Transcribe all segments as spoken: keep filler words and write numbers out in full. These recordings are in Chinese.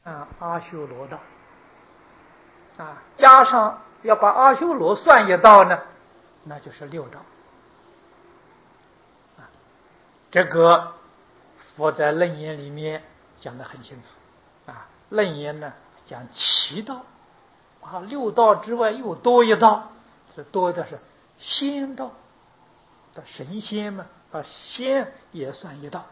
啊阿修罗道啊，加上要把阿修罗算一道呢，那就是六道。啊，这个佛在楞严里面讲得很清楚啊。楞严呢讲七道啊，六道之外又多一道，这多的是仙道的神仙嘛，把仙也算一道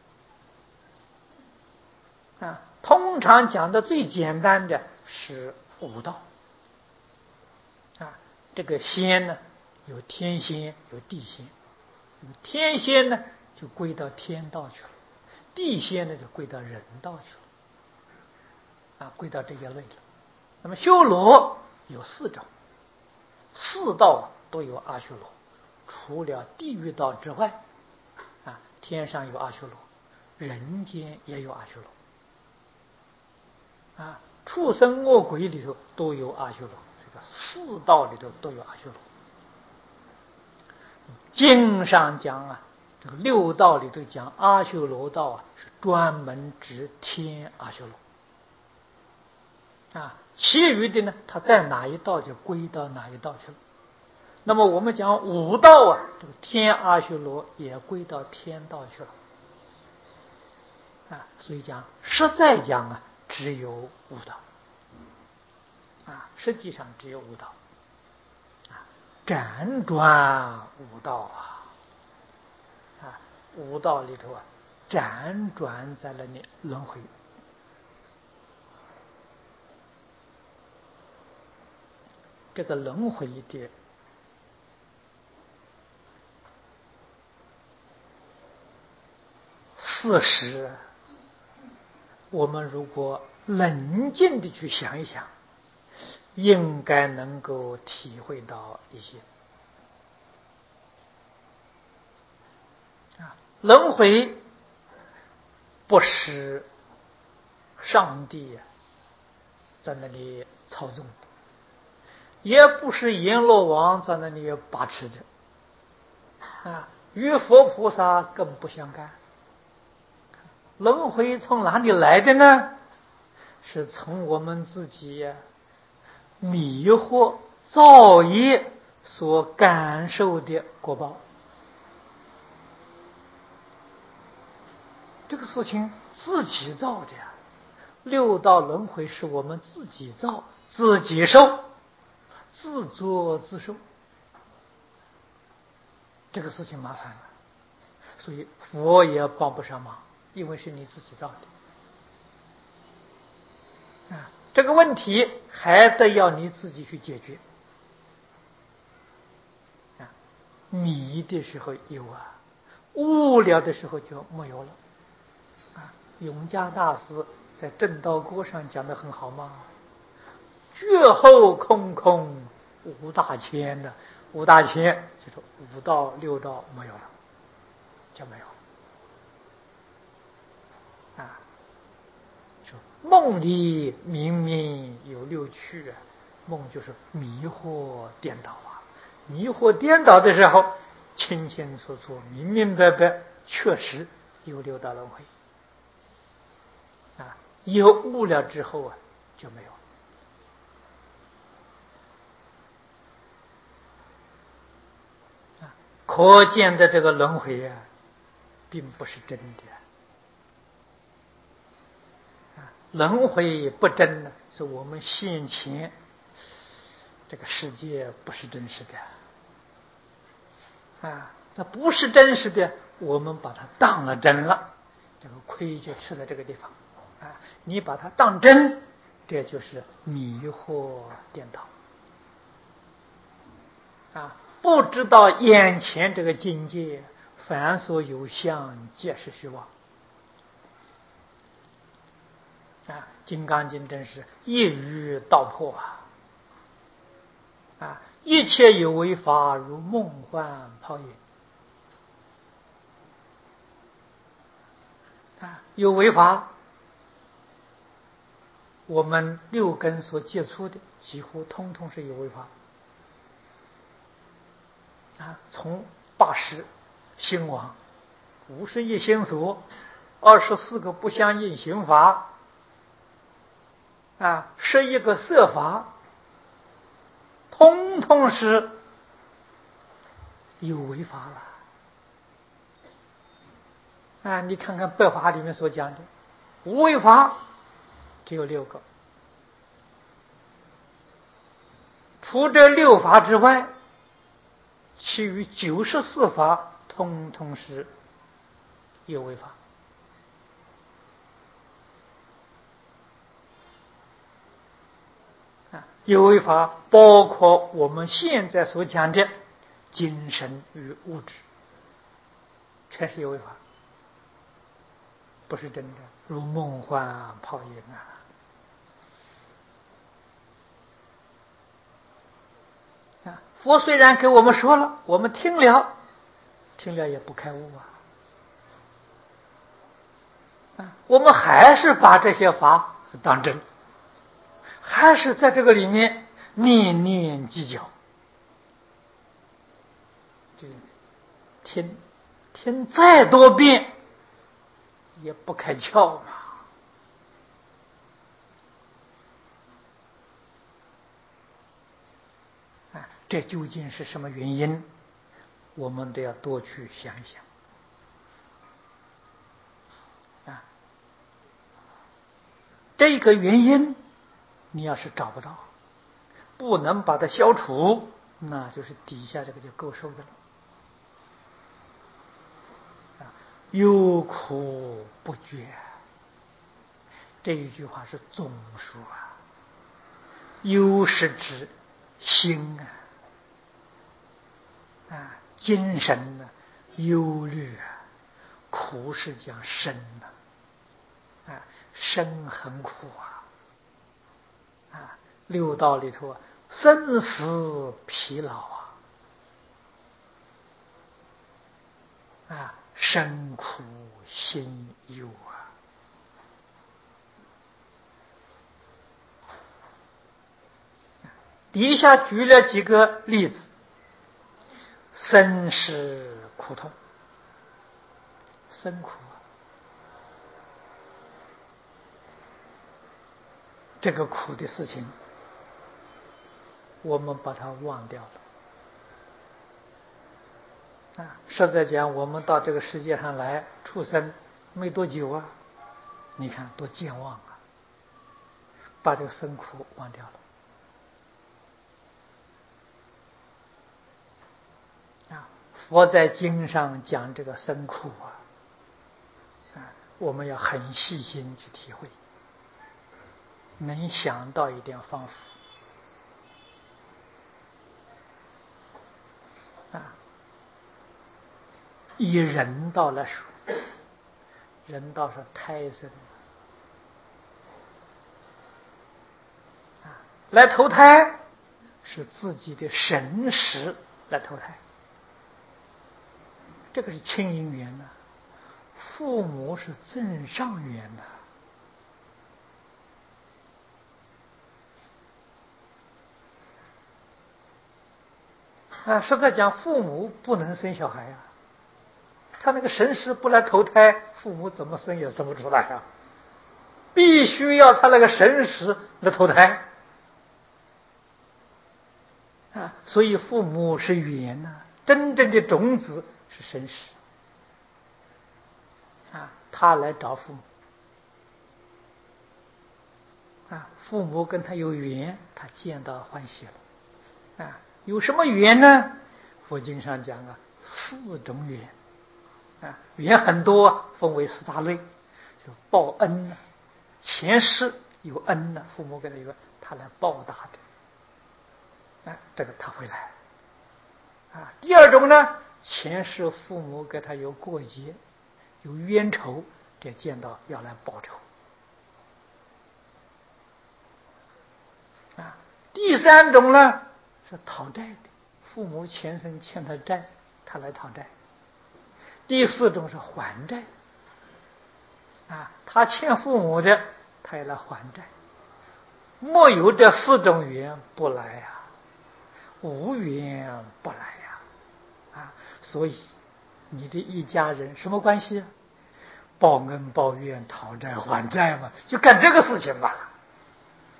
啊。通常讲的最简单的是五道啊。这个仙呢，有天仙，有地仙。天仙呢就归到天道去了，地仙呢就归到人道去了啊，归到这一类了。那么修罗有四种，四道都有阿修罗，除了地狱道之外啊，天上有阿修罗，人间也有阿修罗啊，畜生恶鬼里头都有阿修罗，这个四道里头都有阿修罗。经上讲啊，这个六道里头讲阿修罗道啊，是专门指天阿修罗啊，其余的呢，它在哪一道就归到哪一道去了。那么我们讲五道啊，这个天阿修罗也归到天道去了啊，所以讲实在讲啊，只有五道啊，实际上只有五道啊，辗转五道啊，啊，五道里头啊，辗转在了你轮回。这个轮回的事实，我们如果冷静的去想一想，应该能够体会到一些啊。轮回不是上帝在那里操纵的，也不是阎罗王在那里把持的啊，与佛菩萨更不相干。轮回从哪里来的呢？是从我们自己迷惑造业所感受的果报。这个事情自己造的呀，六道轮回是我们自己造自己受，自作自受，这个事情麻烦了，所以佛也帮不上忙，因为是你自己造的啊。这个问题还得要你自己去解决啊。迷的时候有啊，无聊的时候就没有了啊。永嘉大师在正道歌上讲得很好嘛，觉后空空五大千的，五大千就是五道六道没有了，就没有了啊。说梦里明明有六趣啊，梦就是迷惑颠倒啊，迷惑颠倒的时候，清清楚楚、明明白白，确实有六道轮回啊。有悟了之后啊，就没有啊。可见的这个轮回啊，并不是真的。轮回不真呢，是我们现前这个世界不是真实的啊，这不是真实的，我们把它当了真了，这个亏就吃了这个地方啊。你把它当真，这就是迷惑颠倒啊，不知道眼前这个境界，凡所有相，皆是虚妄啊。金刚经真是一语道破啊！啊，一切有为法，如梦幻泡影啊。有为法，我们六根所接触的，几乎通通是有为法啊。从八识、心王、五十一心所、二十四个不相应行法啊，十一个色法，通通是有违法了。啊，你看看百法里面所讲的无为法只有六个，除这六法之外，其余九十四法通通是有为法。啊，有为法包括我们现在所讲的精神与物质，全是有为法，不是真的，如梦幻泡影啊！啊，佛虽然给我们说了，我们听了，听了也不开悟啊！啊，我们还是把这些法当真，还是在这个里面念念计较，听听再多遍也不开窍嘛。啊，这究竟是什么原因？我们都要多去想一想。啊，这个原因你要是找不到，不能把它消除，那就是底下这个就够受的了。有苦不绝，这一句话是总说啊。忧是指心啊，啊，精神呢，忧虑啊，苦是讲身呐，啊，身很苦啊，啊，六道里头啊，生死疲劳啊，啊，身苦心忧啊。底下举了几个例子，生是苦痛，生苦啊，这个苦的事情，我们把它忘掉了。啊，实在讲，我们到这个世界上来出生没多久啊，你看多健忘啊，把这个生苦忘掉了。啊，佛在经上讲这个生苦啊，啊，我们要很细心去体会，能想到一点方法。啊，以人道来说，人道是胎生啊，来投胎是自己的神识来投胎，这个是亲因缘呐，父母是正上缘呐。啊，实在讲，父母不能生小孩啊，他那个神识不来投胎，父母怎么生也生不出来啊，必须要他那个神识来投胎啊，所以父母是缘呐，真正的种子是神识啊，他来找父母啊，父母跟他有缘，他见到欢喜了啊。有什么缘呢？佛经上讲啊，四种缘啊，缘很多，分为四大类，就报恩呢，前世有恩呢，父母给他有，他来报答的，啊，这个他会来啊。第二种呢，前世父母给他有过节，有冤仇，这见到要来报仇啊。第三种呢是讨债的，父母前生欠他债，他来讨债。第四种是还债啊，他欠父母的，他也来还债。没有这四种缘不来呀、啊，无缘不来呀、啊，啊，所以你的一家人什么关系啊？报恩报怨，讨债还债嘛，就干这个事情吧。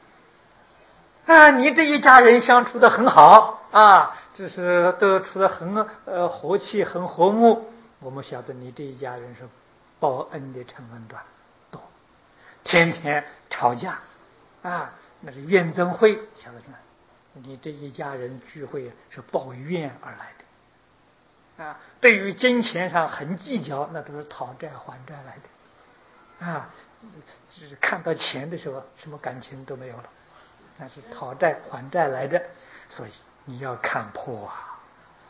啊，你这一家人相处的很好啊，就是都处的很呃和气，很和睦。我们晓得你这一家人是报恩的成分短多，天天吵架啊，那是怨憎会，晓得吗？你这一家人聚会是报怨而来的啊。对于金钱上很计较，那都是讨债还债来的啊。只是看到钱的时候，什么感情都没有了，那是讨债还债来的。所以你要看破啊。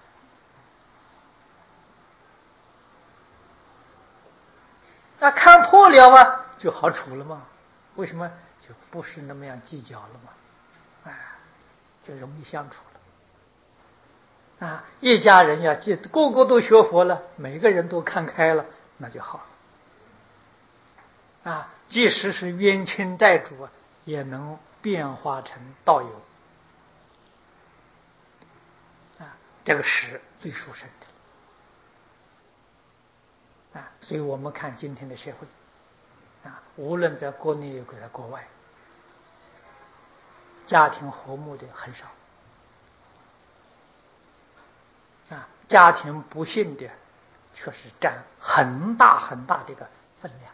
那看破了啊，就好处了嘛？为什么？就不是那么样计较了嘛？哎，就容易相处了。啊，一家人呀，这个个都学佛了，每个人都看开了，那就好了。啊，即使是冤亲债主啊，也能变化成道友。啊，这个是最殊胜的。啊，所以我们看今天的社会，啊，无论在国内有在国外，家庭和睦的很少。啊，家庭不幸的确实占很大很大的一个分量。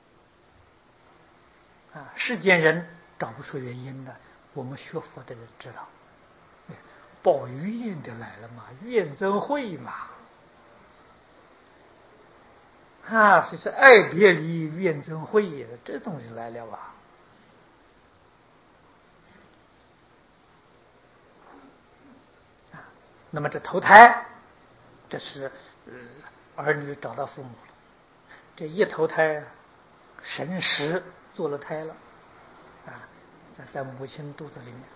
啊，世间人找不出原因的，我们学佛的人知道，报怨的来了嘛，怨憎会嘛。啊，所以说爱别离、怨憎会这东西来了吧。啊，那么这投胎，这是呃儿女找到父母了，这一投胎，神识做了胎了，啊，在在母亲肚子里面，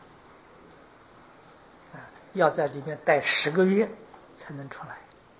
啊，要在里面待十个月才能出来。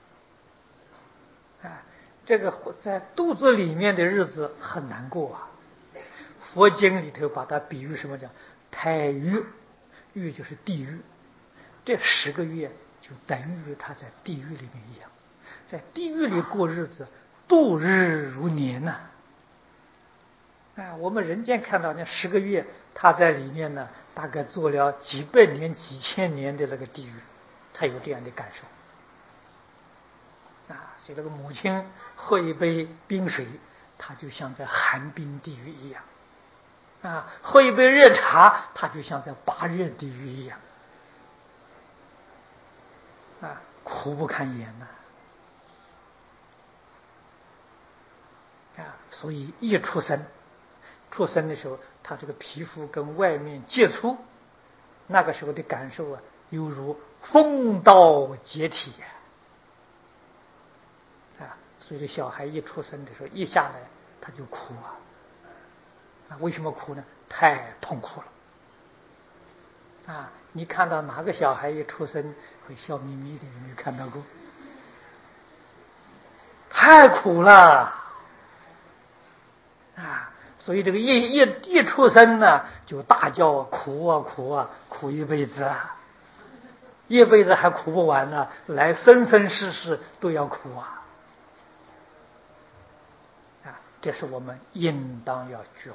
啊，这个在肚子里面的日子很难过啊。佛经里头把它比喻什么叫胎狱，狱就是地狱。这十个月就等于他在地狱里面一样，在地狱里过日子，度日如年呐。啊，我们人间看到那十个月，他在里面呢，大概做了几百年、几千年的那个地狱，他有这样的感受。啊，所以这个母亲喝一杯冰水，它就像在寒冰地狱一样；啊，喝一杯热茶，它就像在拔热地狱一样。啊，苦不堪言呐！啊，所以一出生，出生的时候，他这个皮肤跟外面接触，那个时候的感受啊，犹如风刀解体呀！啊，所以这小孩一出生的时候，一下来他就哭啊！啊，为什么哭呢？太痛苦了。啊，你看到哪个小孩一出生会笑眯眯的？有没有看到过？太苦了啊！所以这个一一一出生呢，就大叫苦啊苦啊，苦一辈子啊，一辈子还苦不完呢，来生生世世都要苦啊！啊，这是我们应当要觉悟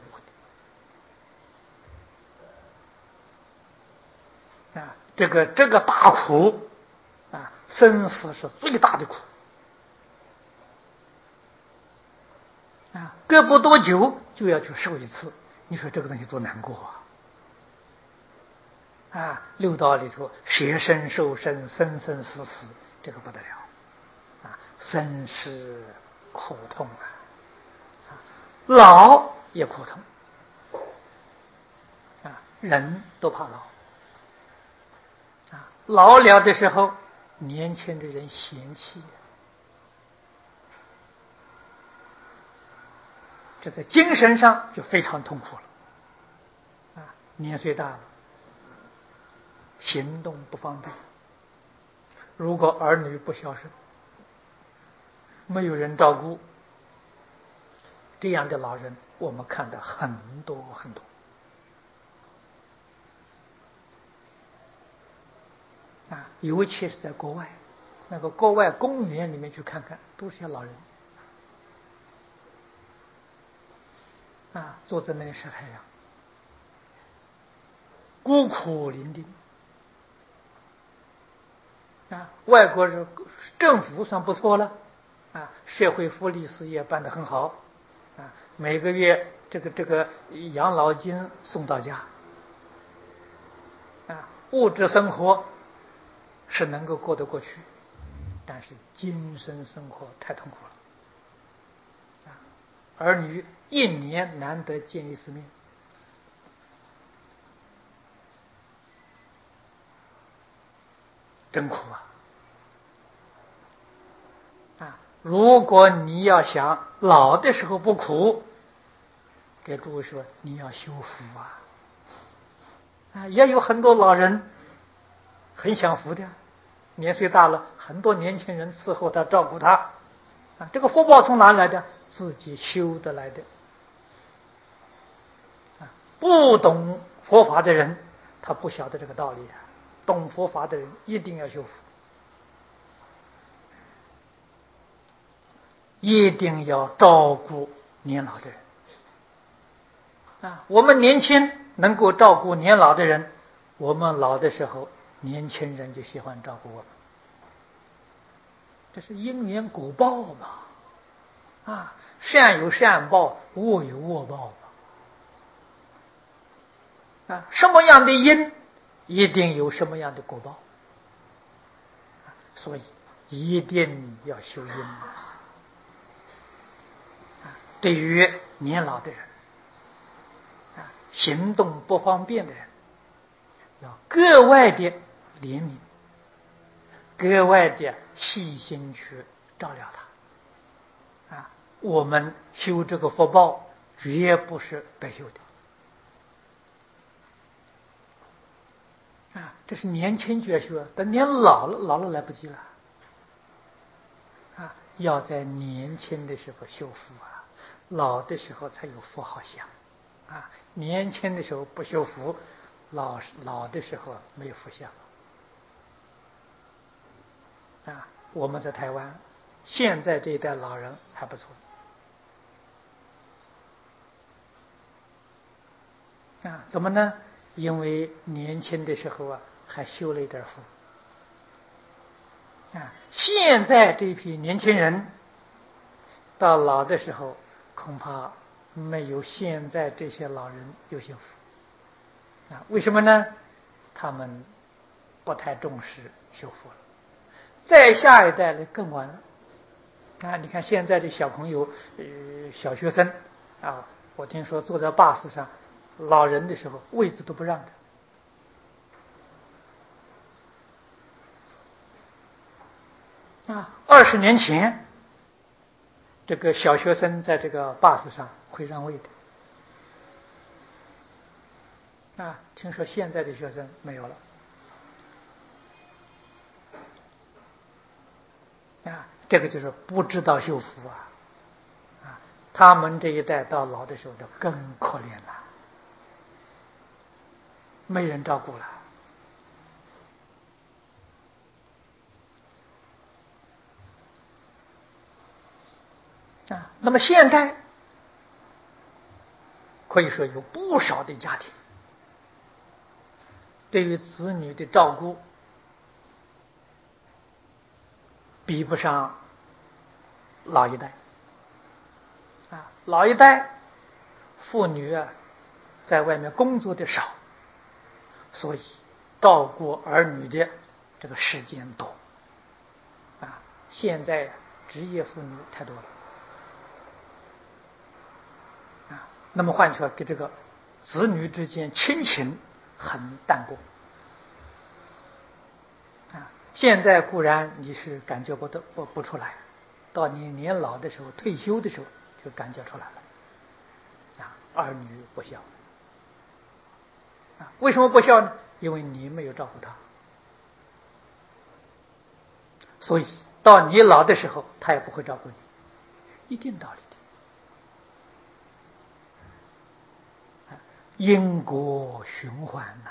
的啊！这个这个大苦啊，生死是最大的苦。啊，隔不多久就要去受一次，你说这个东西多难过啊！啊，六道里头，舍生受生，生生死死，这个不得了啊！生是苦痛啊，啊，老也苦痛啊，人都怕老啊，老了的时候，年轻的人嫌弃。这在精神上就非常痛苦了，啊，年岁大了，行动不方便。如果儿女不孝顺，没有人照顾，这样的老人我们看到很多很多。啊，尤其是在国外，那个国外公园里面去看看，都是些老人，啊，坐在那里晒太阳。 孤苦伶仃啊。外国是政府算不错了啊，社会福利事业办得很好啊，每个月这个这个养老金送到家啊，物质生活是能够过得过去，但是精神生活太痛苦了啊。儿女一年难得见一次面，真苦啊！啊，如果你要想老的时候不苦，给诸位说，你要修福啊！啊，也有很多老人很享福的，年岁大了，很多年轻人伺候他、照顾他，啊，这个福报从哪来的？自己修得来的。啊，不懂佛法的人，他不晓得这个道理啊。懂佛法的人一定要修福，一定要照顾年老的人。啊，我们年轻能够照顾年老的人，我们老的时候，年轻人就喜欢照顾我们，这是因缘果报嘛。啊，善有善报，恶有恶报嘛。啊，什么样的因，一定有什么样的果报。啊，所以一定要修因。啊，对于年老的人，啊，行动不方便的人，要格外的怜悯，格外的细心去照料他。啊，我们修这个福报绝不是白修的。啊，这是年轻就要修，等年老了，老了来不及了。啊，要在年轻的时候修福啊，老的时候才有福好享。啊，年轻的时候不修福，老老的时候没有福享。啊，我们在台湾，现在这一代老人还不错。啊，怎么呢？因为年轻的时候啊，还修了一点福。啊，现在这批年轻人到老的时候，恐怕没有现在这些老人有幸福。啊，为什么呢？他们不太重视修福了。再下一代呢，更晚了。啊，你看现在的小朋友，呃，小学生啊，我听说坐在巴士上，老人的时候位置都不让的。啊，二十年前，这个小学生在这个巴士上会让位的。啊，听说现在的学生没有了。啊，这个就是不知道修福啊！啊，他们这一代到老的时候就更可怜了，没人照顾了。啊，那么现在可以说有不少的家庭对于子女的照顾比不上老一代。啊，老一代妇女啊，在外面工作的少，所以照顾儿女的这个时间多。啊，现在职业妇女太多了。啊，那么换句话，跟这个子女之间亲情很淡薄。啊，现在固然你是感觉不得不不出来，到你年老的时候、退休的时候就感觉出来了。啊，儿女不孝。啊，为什么不孝呢？因为你没有照顾他，所以到你老的时候，他也不会照顾你，一定道理的。因果循环呐、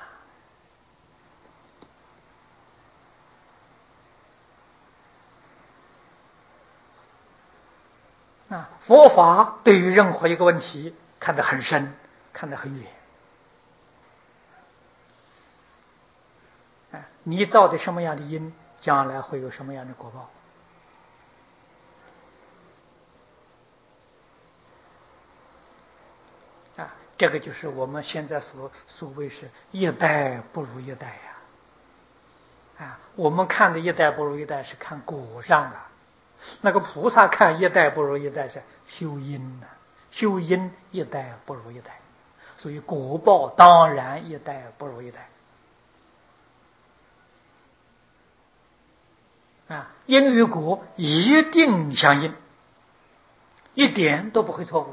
啊！啊，佛法对于任何一个问题看得很深，看得很远。 你造的什么样的因，将来会有什么样的果报。啊，这个就是我们现在所所谓是一代不如一代呀。啊，我们看的一代不如一代是看果上啊，那个菩萨看一代不如一代是修因呢、啊，修因一代不如一代，所以果报当然一代不如一代。啊，因与果一定相应，一点都不会错误。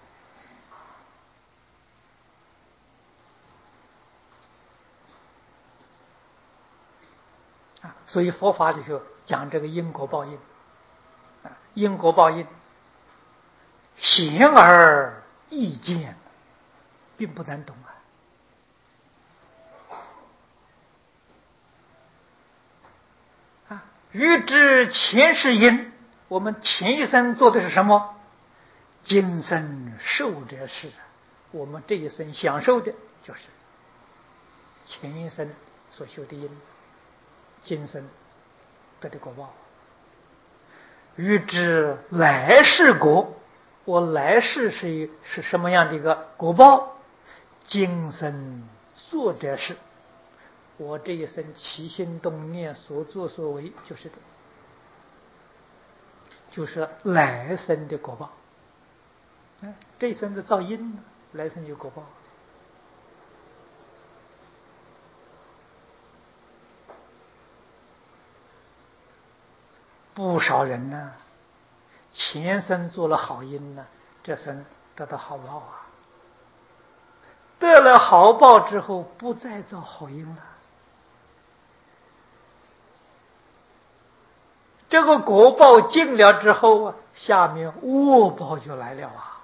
啊，所以佛法里头讲这个因果报应，啊，因果报应显而易见，并不难懂啊。啊，欲知前世因，我们前一生做的是什么？今生受者是，我们这一生享受的就是前一生所修的因，今生得的果报。欲知来世果，我来世是是什么样的一个果报？今生做者是，我这一生起心动念所作所为就是的，就是来生的果报。这一生的造因，来生有果报。不少人呢，前生做了好因呢，这生得到好报啊。得了好报之后，不再造好因了，这个果报尽了之后啊，下面恶报就来了啊。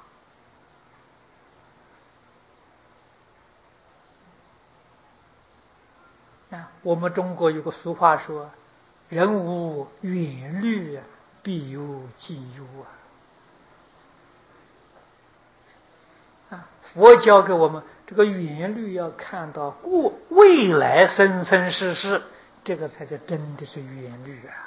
啊，我们中国有个俗话说：“人无远虑，必有近忧啊。”啊，佛教给我们这个远虑要看到过未来生生世世，这个才叫真的是远虑啊。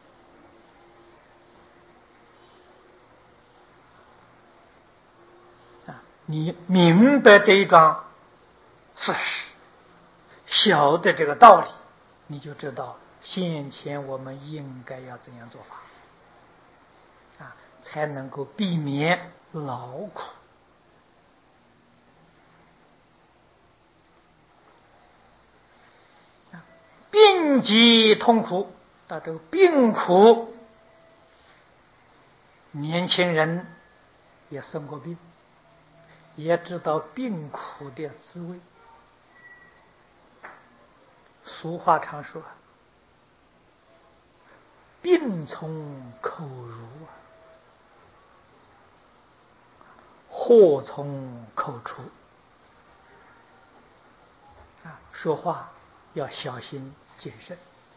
啊，你明白这一桩事实，晓得这个道理，你就知道先前我们应该要怎样做法，啊，才能够避免劳苦。病疾痛苦，到这个病苦，年轻人也生过病，也知道病苦的滋味。俗话常说：“病从口入啊，祸从口出。”啊，说话要小心谨慎，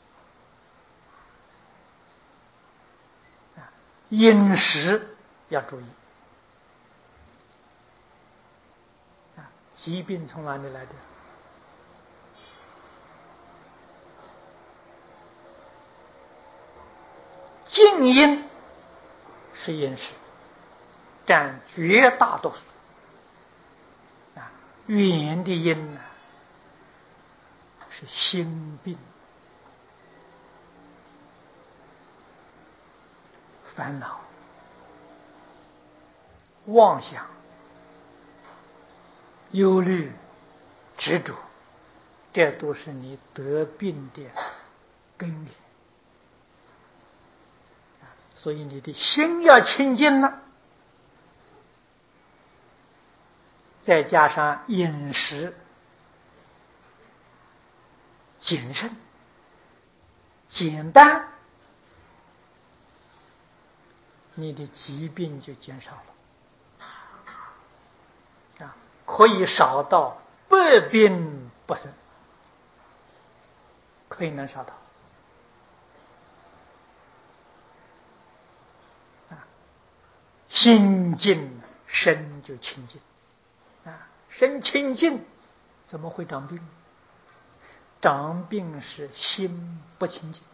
啊，饮食要注意。啊，疾病从哪里来的？静因是饮食，占绝大多数。啊，远的因呢，是心病、烦恼、妄想、忧虑、执着，这都是你得病的根源。所以你的心要清净了，再加上饮食谨慎、简单，你的疾病就减少了，啊，可以少到百病不生，可以能少到。啊，心净身就清净，啊，身清净怎么会长病？ 长病是心不清净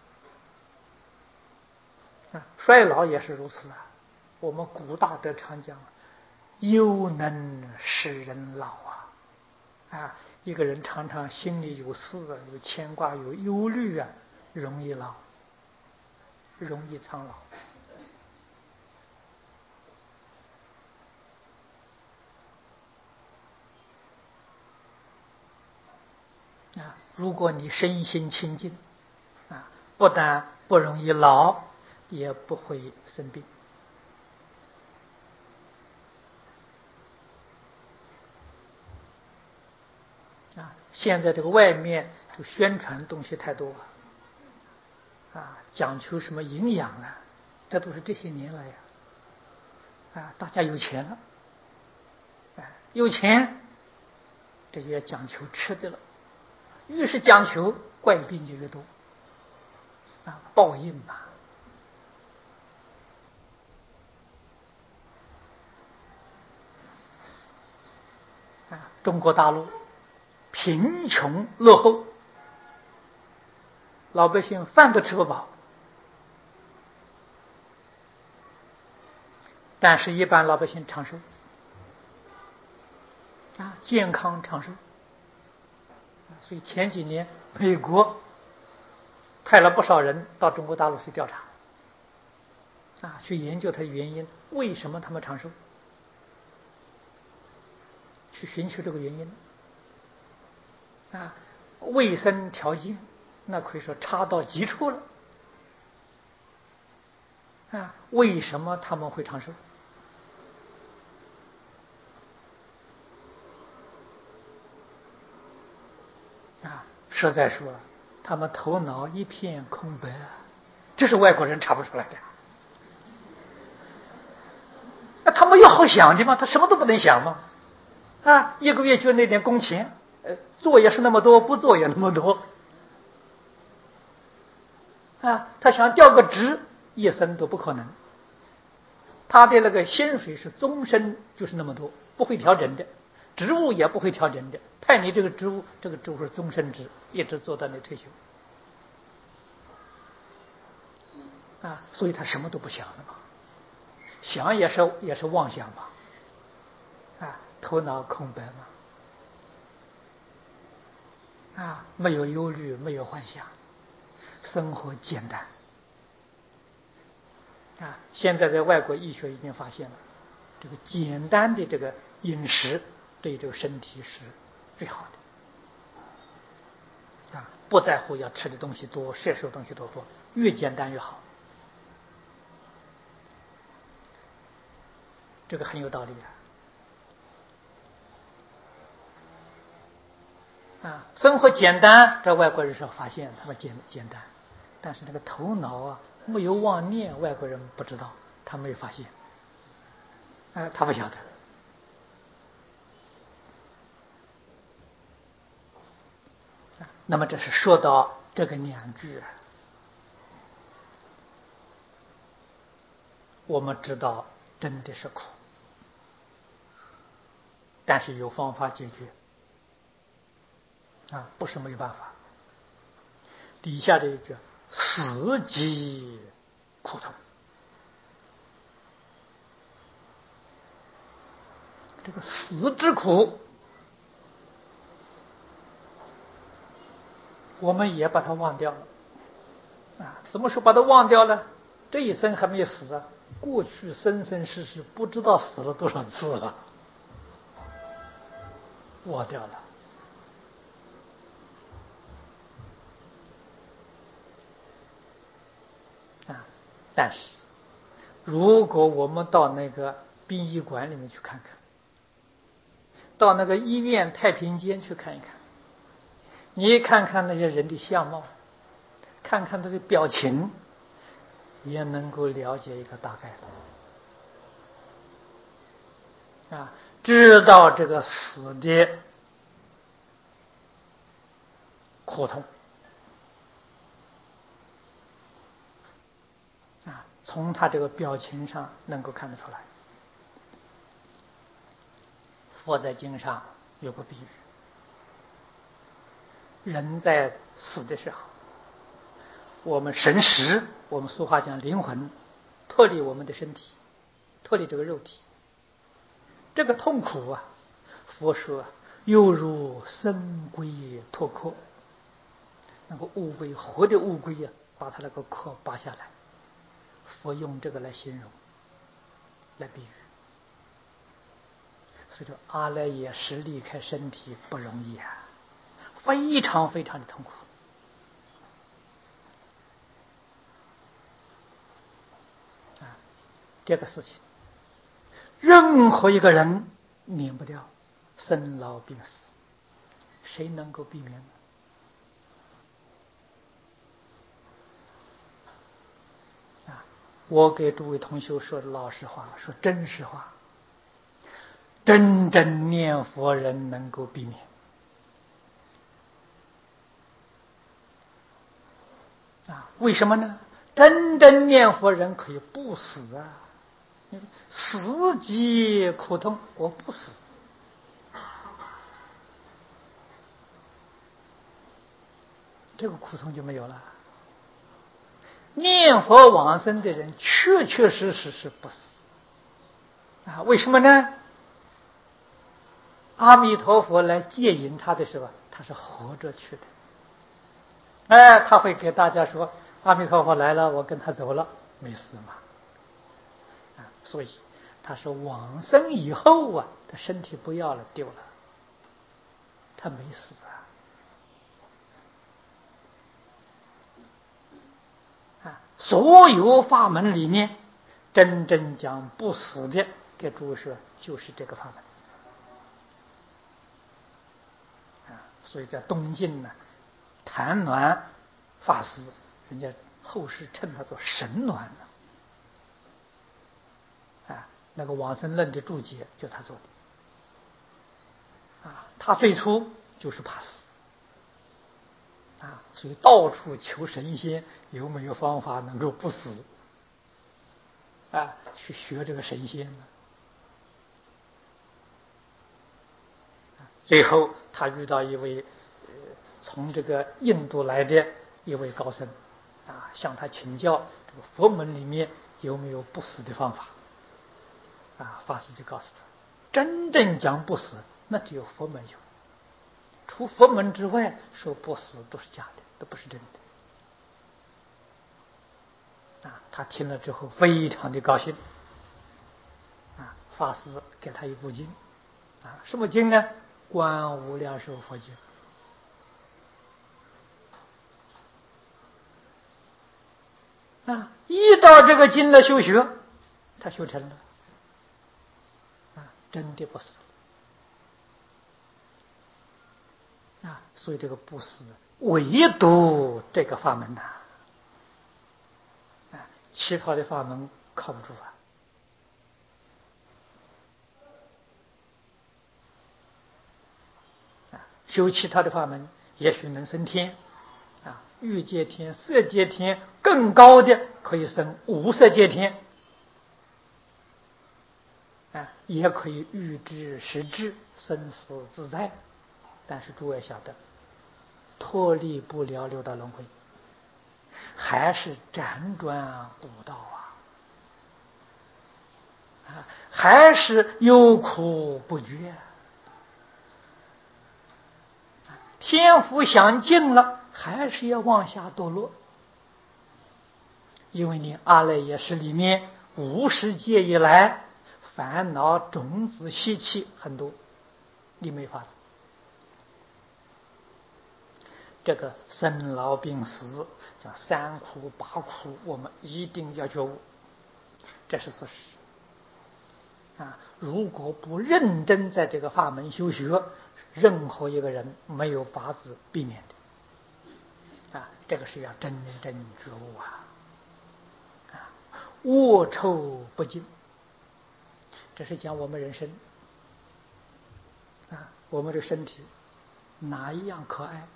啊，衰老也是如此啊。我们古大德常讲，忧能使人老啊啊，一个人常常心里有事啊，有牵挂，有忧虑啊，容易老，容易苍老。啊，如果你身心清净，啊，不但不容易老，也不会生病。啊，现在这个外面就宣传东西太多了，啊，讲求什么营养啊，这都是这些年来呀，啊，大家有钱了，啊，有钱，这就要讲求吃的了。越是讲求，怪病就越多，啊，报应嘛。啊，中国大陆贫穷落后，老百姓饭都吃不饱，但是一般老百姓长寿，啊，健康长寿。所以前几年美国派了不少人到中国大陆去调查，啊，去研究它的原因，为什么他们长寿，去寻求这个原因。啊，卫生条件那可以说差到极处了，啊，为什么他们会长寿？啊，实在说，他们头脑一片空白啊，这是外国人查不出来的。那他们有好想的吗？他什么都不能想吗？啊，一个月就那点工钱，呃，做也是那么多，不做也那么多。啊，他想调个职，一生都不可能。他的那个薪水是终身就是那么多，不会调整的，职务也不会调整的。派你这个职务，这个职务是终身制，一直做到你退休。啊，所以他什么都不想了嘛，想也是也是妄想嘛，啊，头脑空白嘛，啊，没有忧虑，没有幻想，生活简单。啊，现在在外国医学已经发现了，这个简单的这个饮食对这个身体是最好的。啊，不在乎要吃的东西多，摄收东西多多，越简单越好。这个很有道理啊！啊，生活简单，这外国人是发现他们简简单，但是那个头脑啊没有妄念，外国人不知道，他没有发现，啊，他不晓得。那么这是说到这个两句，我们知道真的是苦，但是有方法解决。啊，不是没有办法。底下这一句“死即苦痛”，这个死之苦，我们也把它忘掉了。啊，怎么说把它忘掉了？这一生还没有死啊，过去生生世世不知道死了多少次了，忘掉了。啊，但是如果我们到那个殡仪馆里面去看看，到那个医院太平间去看一看，你看看那些人的相貌，看看他的表情，也能够了解一个大概的。啊，知道这个死的苦痛。啊，从他这个表情上能够看得出来。佛在经上有个比喻， 人在死的时候，我们神识，我们俗话讲灵魂，脱离我们的身体，脱离这个肉体，这个痛苦啊，佛说犹如生龟脱壳，那个乌龟，活的乌龟呀、啊，把它那个壳拔下来，佛用这个来形容，来比喻。所以说阿赖耶识离开身体不容易啊，非常非常的痛苦啊！这个事情，任何一个人免不掉，生老病死，谁能够避免呢？啊！我给诸位同学说老实话，说真实话。真正念佛人能够避免啊？为什么呢？真正念佛人可以不死啊！死即苦痛，我不死，这个苦痛就没有了。念佛往生的人，确确实实是不死啊？为什么呢？阿弥陀佛来接引他的时候，他是活着去的。哎，他会给大家说：“阿弥陀佛来了，我跟他走了，没事嘛。”啊，所以他是往生以后啊，他身体不要了，丢了，他没死啊。啊，所有法门里面，真正讲不死的，给诸位说，就是这个法门。所以在东晋呢，谭鸾法师，人家后世称他做神鸾的啊，那个往生论的注解就他做的啊。他最初就是怕死啊，所以到处求神仙，有没有方法能够不死啊？去学这个神仙呢。最后他遇到一位呃从这个印度来的一位高僧啊，向他请教这个佛门里面有没有不死的方法啊？法师就告诉他，真正讲不死，那只有佛门有，除佛门之外说不死都是假的，都不是真的啊。他听了之后非常的高兴啊，法师给他一部经啊，什么经呢？观无量寿佛经啊，依照这个经来修学，他修成了啊，真的不死啊。所以这个不死，唯独这个法门呐啊，其他的法门靠不住啊。修其他的法门，也许能升天啊，欲界天、色界天，更高的可以升无色界天啊，也可以预知实知，生死自在。但是诸位晓得，脱离不了六道轮回，还是辗转五道啊，啊，还是有苦不绝。天福享尽了，还是要往下堕落，因为你阿赖耶识里面无始界以来烦恼种子习气很多，你没法子。这个生老病死叫三苦八苦，我们一定要觉悟，这是事实啊！如果不认真在这个法门修学，任何一个人没有法子避免的啊！这个是要真正觉悟啊！啊，恶臭不净，这是讲我们人生啊，我们的身体哪一样可爱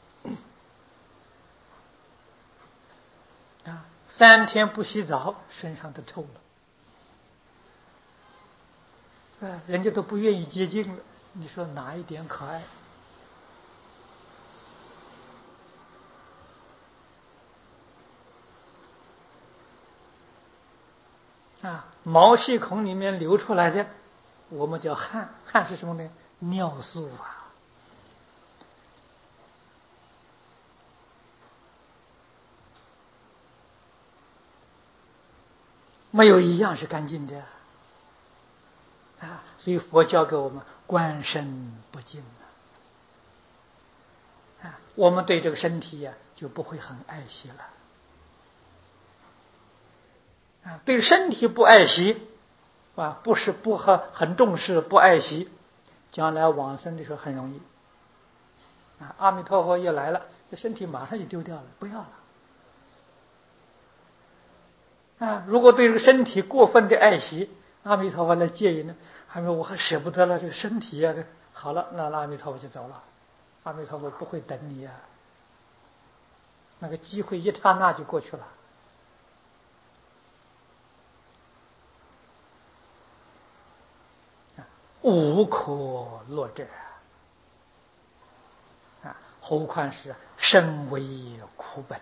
啊？三天不洗澡，身上都臭了啊！人家都不愿意接近了，你说哪一点可爱啊，毛细孔里面流出来的，我们叫汗。汗是什么呢？尿素啊。没有一样是干净的啊！所以佛教给我们观身不净啊！我们对这个身体呀、啊、就不会很爱惜了啊！对身体不爱惜啊，不是不很很重视，不爱惜，将来往生的时候很容易啊！阿弥陀佛一来了，这身体马上就丢掉了，不要了。啊，如果对这个身体过分的爱惜，阿弥陀佛来接引呢，还没我还舍不得了这个身体呀、啊，这好了，那阿弥陀佛就走了，阿弥陀佛不会等你呀、啊，那个机会一刹那就过去了。无可落者啊，何况是身为苦本。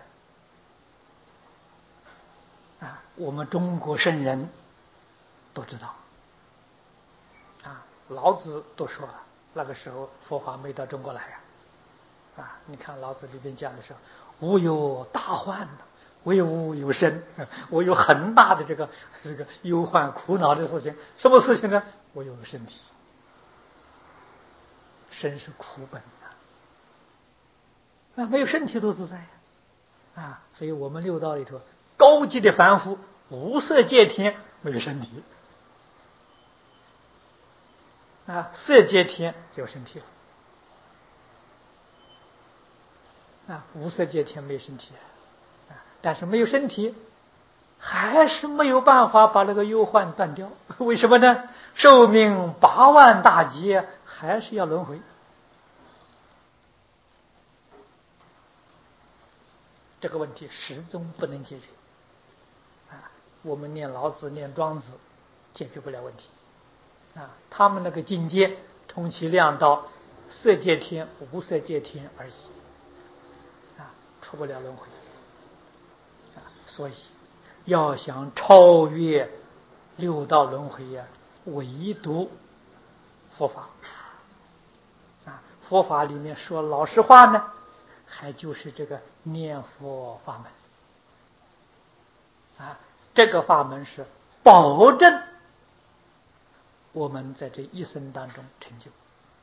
啊，我们中国圣人都知道啊，老子都说那个时候佛法没到中国来呀、啊，啊，你看老子里边讲的时候，吾有大患，唯吾有身，我有很大的这个这个忧患苦恼的事情，什么事情呢？我有个身体，身是苦本啊，没有身体多自在啊，所以我们六道里头高级的凡夫无色界天没有身体啊，色界天就有身体了啊，无色界天没有身体啊，但是没有身体还是没有办法把那个忧患断掉，为什么呢？寿命八万大劫还是要轮回，这个问题始终不能解决啊！我们念老子念庄子解决不了问题啊！他们那个境界充其量到色界天无色界天而已啊，出不了轮回啊！所以要想超越六道轮回呀、啊，唯独佛法啊！佛法里面说老实话呢，还就是这个念佛法门啊，这个法门是保证我们在这一生当中成就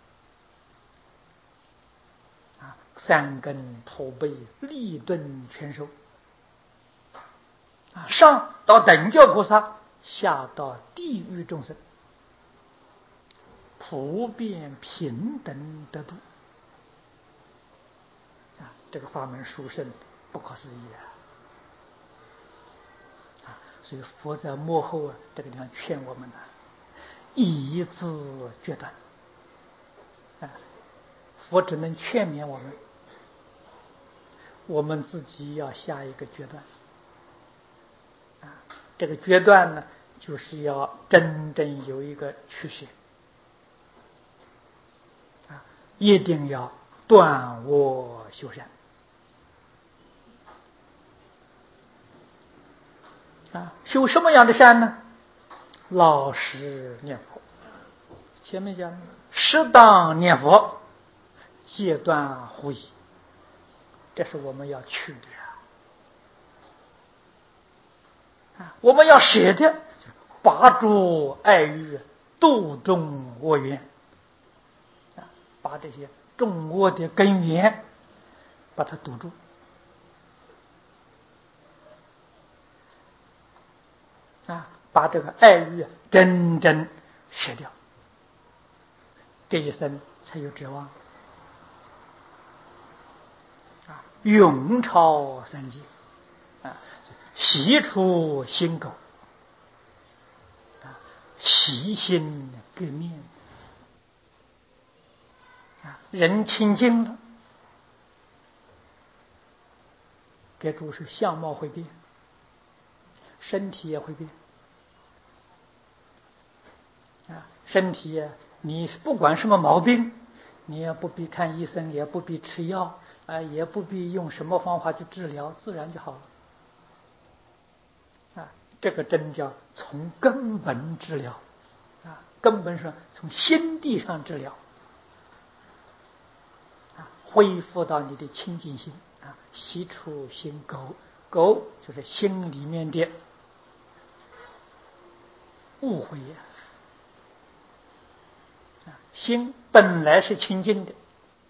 啊，三根普被，立顿全收啊，上到等觉菩萨，下到地狱众生，普遍平等得度啊，这个法门殊胜不可思议啊！所以佛在幕后啊，这个地方劝我们呢、啊，一字决断啊，佛只能劝勉我们，我们自己要下一个决断啊，这个决断呢，就是要真正有一个取舍啊，一定要断恶修善啊，修什么样的善呢？老实念佛，前面讲适当念佛，戒断狐疑，这是我们要去的啊！我们要舍的，拔诸爱欲，度众恶缘啊，把这些众恶的根源把它堵住啊，把这个爱欲真正舍掉，这一生才有指望啊！永超三界啊，习出心垢啊，习心革面啊，人清净了，给诸是相貌会变，身体也会变啊，身体啊，你不管什么毛病，你也不必看医生，也不必吃药啊，也不必用什么方法去治疗，自然就好了啊。 这个真叫从根本治疗啊，根本上从心地上治疗啊，恢复到你的清净心啊，息除心垢，垢就是心里面的误会呀啊，心本来是清净的。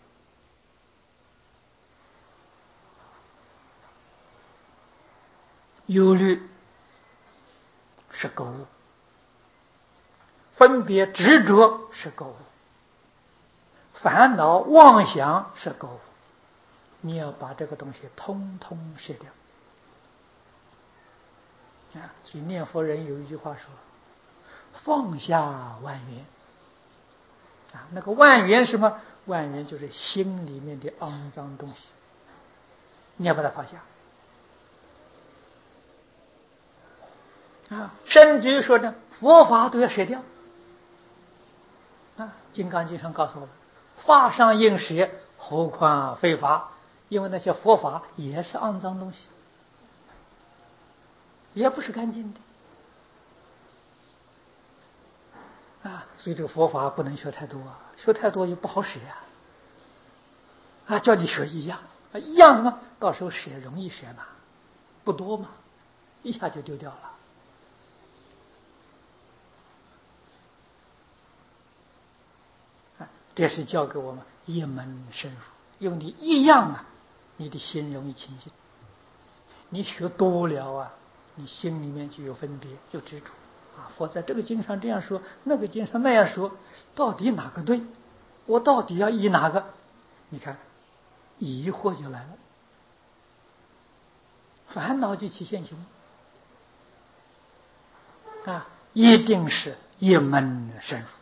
忧虑是垢物，分别执着是垢物，烦恼妄想是垢物，你要把这个东西通通卸掉啊！所以念佛人有一句话说：“放下万缘”啊，那个万缘什么？万缘就是心里面的肮脏东西，你要把它放下。啊，甚至于说呢，佛法都要舍掉。啊，《金刚经》上告诉我们，法上应舍，何况非法？因为那些佛法也是肮脏东西，也不是干净的。啊，所以这个佛法不能学太多啊，学太多也不好舍呀。啊，叫你学一样，啊，一样什么？到时候舍容易舍嘛，不多嘛，一下就丢掉了。这是教给我们一门深入，因为你一样啊，你的心容易清净。你学多了啊，你心里面就有分别，有执着啊。佛在这个经上这样说，那个经上那样说，到底哪个对？我到底要依哪个？你看，疑惑就来了，烦恼就起现行啊，一定是一门深入。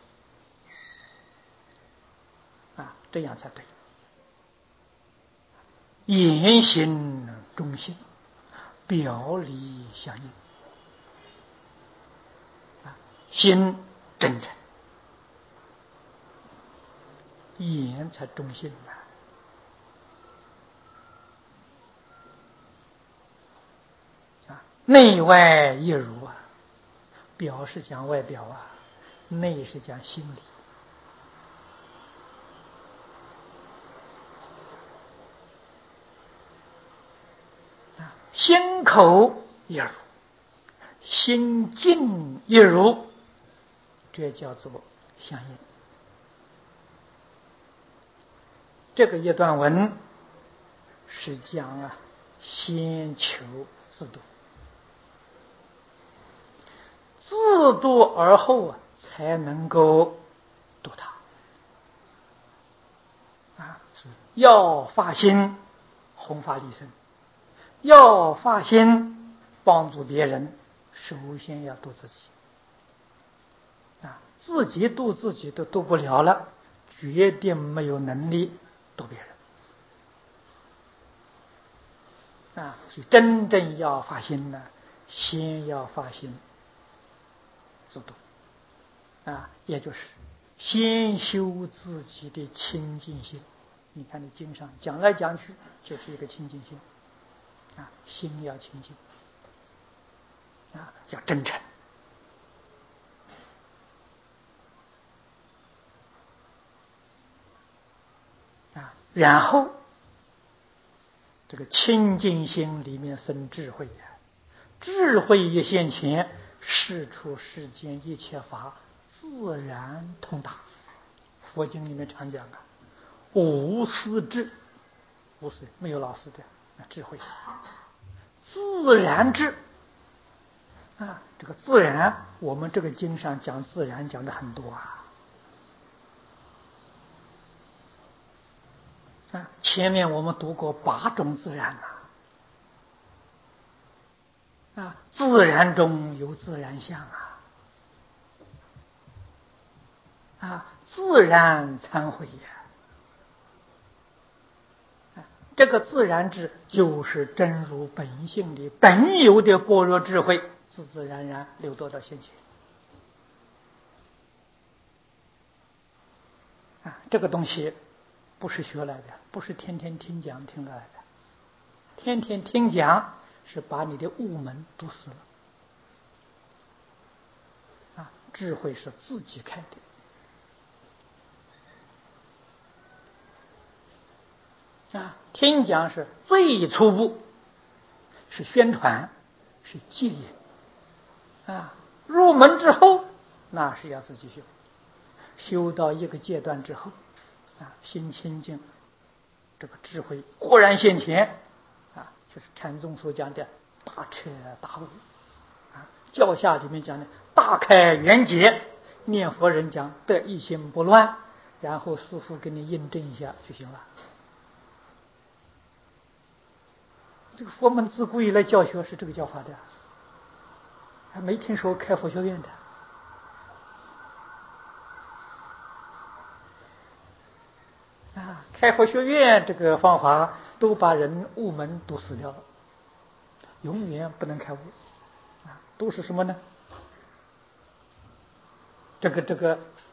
啊，这样才对。言行中性，表里相应。啊，心真诚，言才中性啊。啊，内外一如啊，表是讲外表啊，内是讲心理。心口一如，心境一如，这叫做相应。这个一段文是讲啊，先求自度，自度而后啊，才能够度他。啊，要发心弘法利生，要发心帮助别人，首先要度自己。啊，自己度自己都度不了了，决定没有能力度别人。啊，所以真正要发心呢，先要发心自度。啊，也就是先修自己的清净心。你看你经上讲来讲去就是一个清净心。啊，心要清净，啊，要真诚。啊，然后这个清净心里面生智慧呀，智慧一现前，世出世间一切法自然通达。佛经里面常讲啊，无师智，无师没有老师的智慧，自然智啊。这个自然，我们这个经上讲自然讲的很多啊。啊，前面我们读过八种自然呐，啊，自然中有自然相啊，啊，自然参会呀。这个自然智就是真如本性的本有的般若智慧，自自然然流堕到现前。啊，这个东西不是学来的，不是天天听讲听来的。天天听讲是把你的悟门堵死了。 智慧是自己开的啊。听讲是最初步，是宣传，是戒引啊。入门之后，那是要自己修，修到一个阶段之后啊，心清净，这个智慧忽然现前啊，就是禅宗所讲的大彻大悟啊。教下里面讲的大开圆解，念佛人讲得一心不乱，然后师父给你印证一下就行了。这个佛门自古以来教学是这个教法的，还没听说开佛学院的啊。开佛学院这个方法都把人悟门堵死掉了，永远不能开悟啊。都是什么呢？这个这个